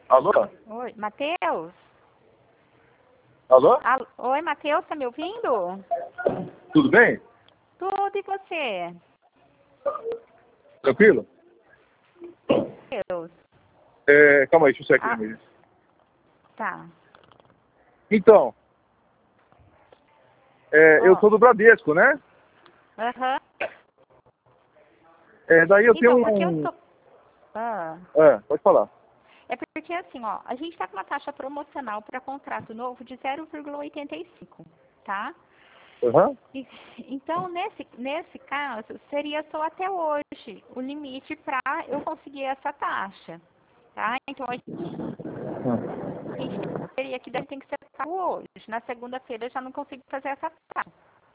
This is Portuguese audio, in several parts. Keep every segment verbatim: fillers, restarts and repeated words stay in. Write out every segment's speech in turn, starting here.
Alô? Oi, Matheus? Alô? Al- Oi, Matheus, tá me ouvindo? Tudo bem? Tudo, e você? Tranquilo? Matheus? É, calma aí, deixa eu Ah, checar aqui. tá. Então, é, eu Ó, sou do Bradesco, né? aham. É, daí eu tenho Então, porque eu um... tô... Ah, É, pode falar. é porque assim, ó, a gente tá com uma taxa promocional para contrato novo de zero vírgula oitenta e cinco, tá? Aham. E- Então, nesse, nesse caso, seria só até hoje o limite para eu conseguir essa taxa, tá? Então, a gente teria que daí tem que ser pago hoje. Na segunda-feira eu já não consigo fazer essa taxa.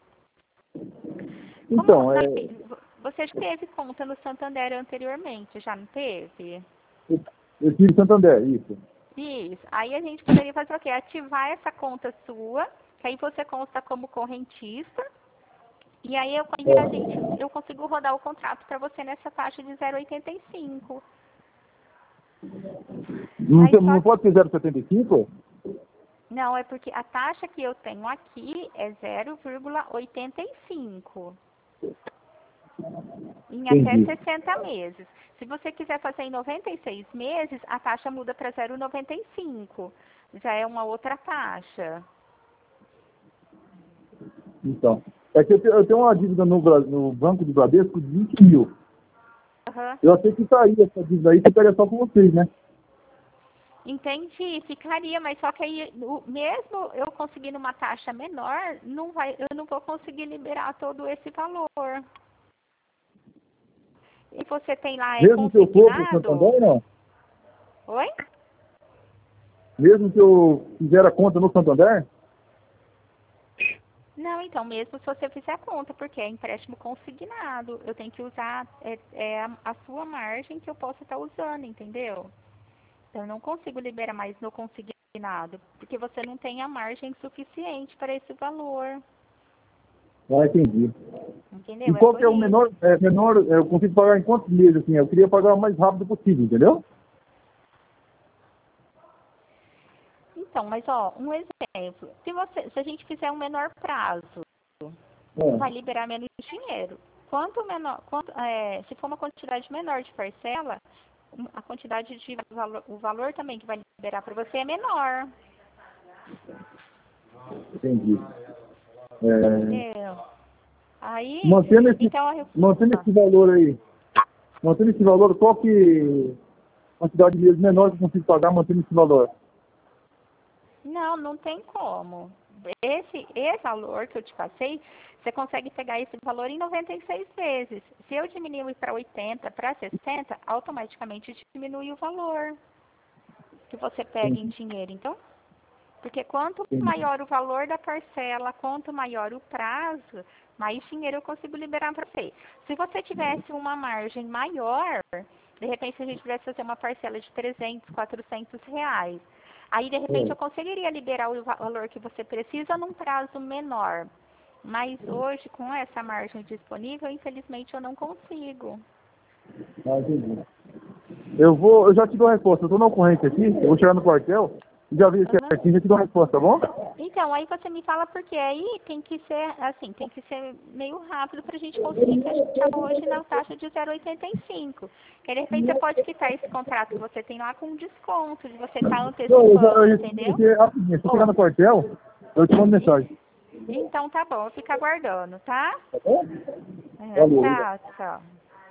Como Então, na- é... você já teve conta no Santander anteriormente, já não teve? Eu tive Santander, isso. Isso. Aí a gente poderia fazer o quê? Ativar essa conta sua, que aí você consta como correntista. E aí eu, aí a gente, eu consigo rodar o contrato para você nessa taxa de zero vírgula oitenta e cinco. Não, Aí tem- só não pode ser zero vírgula setenta e cinco? não, é porque a taxa que eu tenho aqui é zero vírgula oitenta e cinco em até Entendi. sessenta meses. Se você quiser fazer em noventa e seis meses, a taxa muda para zero vírgula noventa e cinco. Já é uma outra taxa. Então, é que eu te- eu tenho uma dívida no, Bra- no Banco do Bradesco de vinte mil. Aham. Eu achei que saía essa dívida aí, ficaria só com vocês, né? Entendi, ficaria, mas só que aí, o- mesmo eu conseguindo uma taxa menor, não vai, eu não vou conseguir liberar todo esse valor. E você tem lá, é Mesmo que eu for para o consignado? Santander, não? Oi? Mesmo que eu fizer a conta no Santander? Não, então, mesmo se você fizer a conta, porque é empréstimo consignado, eu tenho que usar é, é a, a sua margem que eu posso estar usando, entendeu? Eu não consigo liberar mais no consignado, porque você não tem a margem suficiente para esse valor, Ah, entendi. E entendeu? É qual por que é o isso. menor, é, menor, é, eu consigo pagar em quantos meses, assim? Eu queria pagar o mais rápido possível, entendeu? Então, mas ó, um exemplo. Se você, se a gente fizer um menor prazo, vai É. liberar menos dinheiro. Quanto menor, quanto, é, se for uma quantidade menor de parcela, um- a quantidade de valor, o valor também que vai liberar para você é menor, Entendi. É, entendeu? Aí, mantendo esse, então, eu, mantendo ah, esse valor aí, mantendo esse valor, qual que quantidade de meses menor que eu consigo pagar mantendo esse valor? não, não tem como. Esse, esse valor que eu te passei, você consegue pegar esse valor em noventa e seis vezes. Se eu diminuir para oitenta, para sessenta, automaticamente diminui o valor que você pega em Entendi. dinheiro. Então, porque quanto Entendi. maior o valor da parcela, quanto maior o prazo, mais dinheiro eu consigo liberar para você. Se você tivesse uma margem maior, de repente se a gente tivesse fazer uma parcela de trezentos, quatrocentos reais, aí de repente eu conseguiria liberar o valor que você precisa num prazo menor. Mas hoje, com essa margem disponível, infelizmente eu não consigo. Ah, entendi. Eu vou, eu já te dou a resposta. Eu tô na ocorrência aqui, eu vou chegar no quartel e já vi Aham. certinho, já te dou a resposta, tá bom? Então, aí você me fala porque aí tem que ser, assim, tem que ser meio rápido pra gente conseguir fechar hoje na taxa de zero vírgula oitenta e cinco. Que de repente você pode quitar esse contrato que você tem lá com desconto, de você estar Não, eu já, antecipando, eu, entendeu? eu, rapidinho, se eu chegar no Ou, quartel, eu te mando mensagem. então tá bom, fica aguardando, tá? Tá bom? É, Valeu. tchau, tchau.